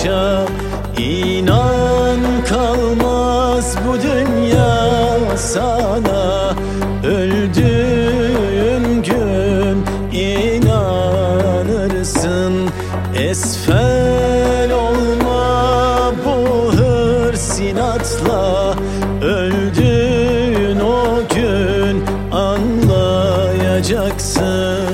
yaşa. İnan kalmaz bu dünya sana, öldüğün gün inanırsın. Esfel olma bu hırs inatla, öldüğün o gün anlayacaksın.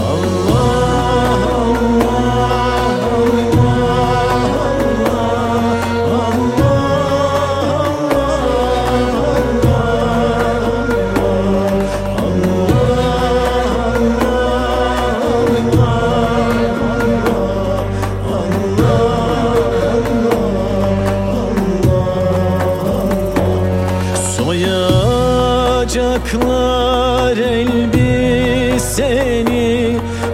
Soyacaklar elbiseni,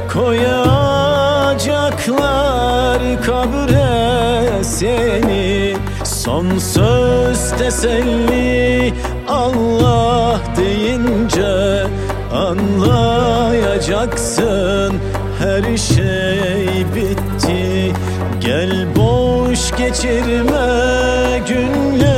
koyacaklar kabre seni. Son söz teselli Allah deyince anlayacaksın, her şey bitti. Gel boş geçirme günleri,